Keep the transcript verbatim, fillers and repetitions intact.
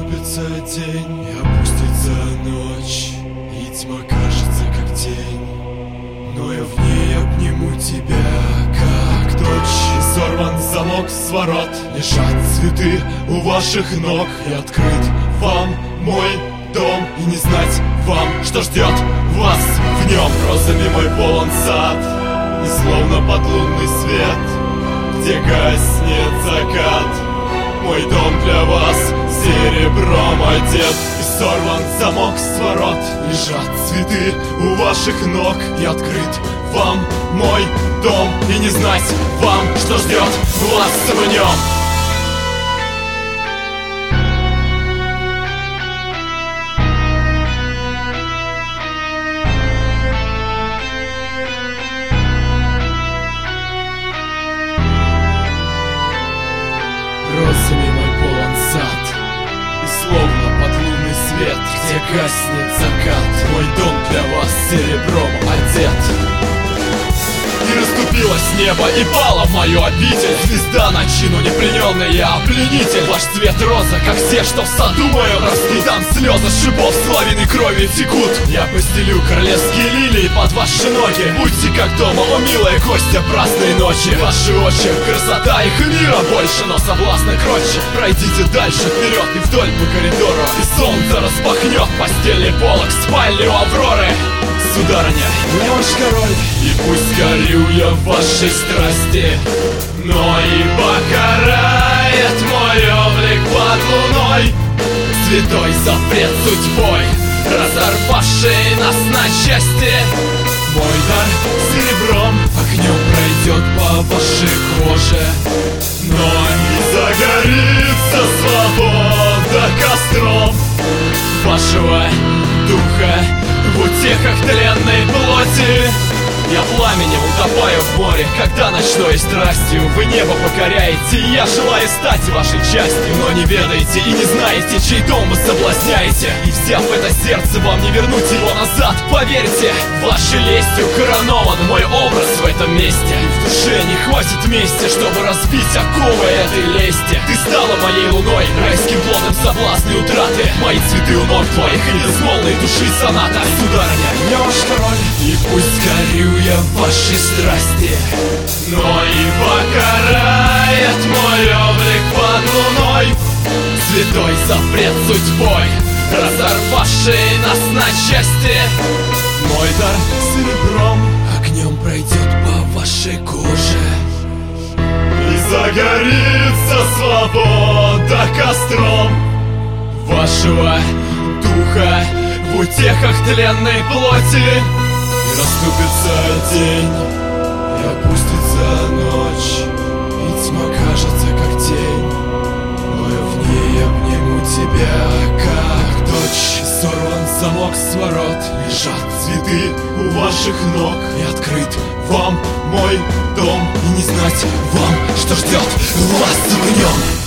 Наступится день, и опустится ночь, и тьма кажется как тень, но я в ней обниму тебя, как дочь. И сорван замок с ворот, лежат цветы у ваших ног, и открыт вам мой дом, и не знать вам, что ждет вас в нем. Розами мой полон сад, и словно под лунный свет, где гаснет закат, мой дом для вас серебром одет. И сорван замок с ворот, лежат цветы у ваших ног, и открыт вам мой дом, и не знать вам, что ждет вас в нем. Розами мой полон сад, и словно под лунный свет, где гаснет закат, мой дом для вас серебром одет. И расступилось небо, и пала в мою обитель звезда ночи, но не плененный я, пленитель. Ваш цвет роза, как все, что в саду моем росли. Там слезы шипов с лавиной крови текут. Я постелю королевские лилии под ваши ноги. Будьте как дома, о милая гостья праздной ночи. Ваши очи, красота их мира больше, но соблазна кротче. Пройдите дальше, вперед и вдоль по коридору, и солнце распахнет постельный полог спальни у Авроры. Сударыня, я ваш король, и пусть горю я в вашей страсти, но и покарает мой облик под луной святой запрет судьбой, разорвавший нас на части. Мой дар серебром огнем пройдет по вашей коже, но не загорится свобода костром вашего духа в утехах тленной плоти. Я пламенем утопаю в море, когда ночной страстью вы небо покоряете. И я желаю стать вашей частью, но не ведаете и не знаете, чей дом вы соблазняете. И взяв это сердце, вам не вернуть его назад. Поверьте, вашей лестью коронован мой образ в этом месте. И в душе не хватит мести, чтобы разбить оковы этой лести. Ты стала моей луной, райским плодом соблазны утраты. Мои цветы у ног твоих и безмолвной души соната. Сударыня, я ваш король, и пусть горю я в вашей страсти, но и покарает мой облик под луной святой запрет судьбой, разорвавший нас на части. Мой дар серебром огнем пройдет по вашей коже, и загорится свобода костром вашего духа в утехах тленной плоти. И расступится день, и опустится ночь, и тьма кажется как тень, но я в ней обниму тебя, как дочь. И сорван замок с ворот, лежат цветы у ваших ног, и открыт вам мой дом, и не знать вам, что ждет вас в нем.